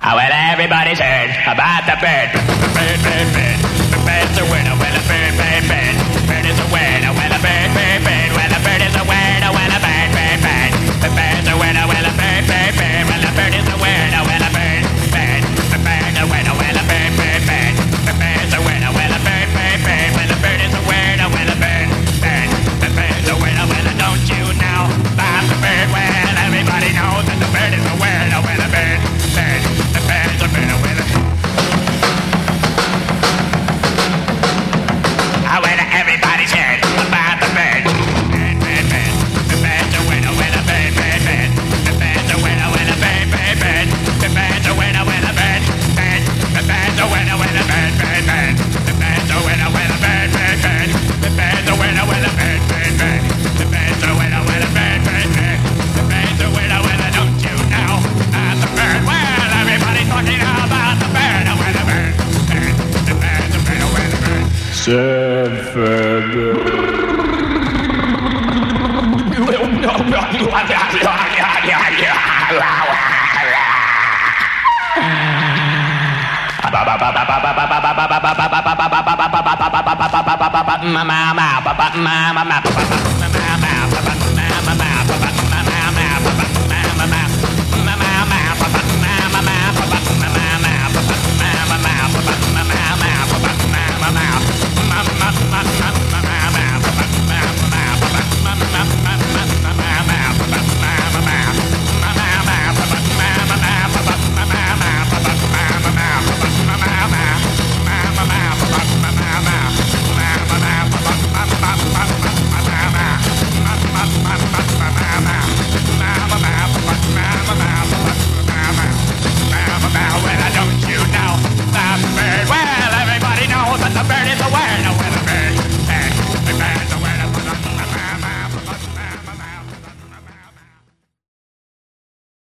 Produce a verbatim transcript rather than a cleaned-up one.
Oh, well, everybody's heard about the bird. Bird, bird, bird. The bird's a word. Oh, well, a bird, bird, bird. Bird is a word. Oh, well, a bird, bird, bird. Well, a bird is a word. Oh, well, a bird, bird, bird. The bird's a word. Oh, well, a bird, bird, bird. Well, a bird is a word. Oh, well, a bird, bird. The bird's a word. Oh, well, a bird, bird, bird. The bird's a word. Oh, well, a bird, bird, bird. Well, a bird is a word. Oh, well, a bird, bird. The bird's a word. Oh, well, don't you know about the bird? Well, everybody knows that the bird is a word. Oh, well, a bird, bird. The bird's a word. Oh, well, a Oh, well, everybody's heard about the bird. Bird, bird, bird. The bird's a word. Oh, well, a bird, bird, bird. The bird's a word. Oh, well, a bird, bird, bird. The bird's a word. Oh, well, a bird, bird. The bird's a word. Oh, well, a bird, bird, bird. The bird's a word. Oh, well, a bird, bird, bird. The bird's a word. Oh, well, a bird, bird, bird. The bird's a word. Oh, well, a bird, bird, bird. The bird's a word. Oh, well, don't you know about the bird? Well, everybody's talking about the bird. Oh, well, a bird, bird. The bird's a word. Oh, well, a bird. Mama,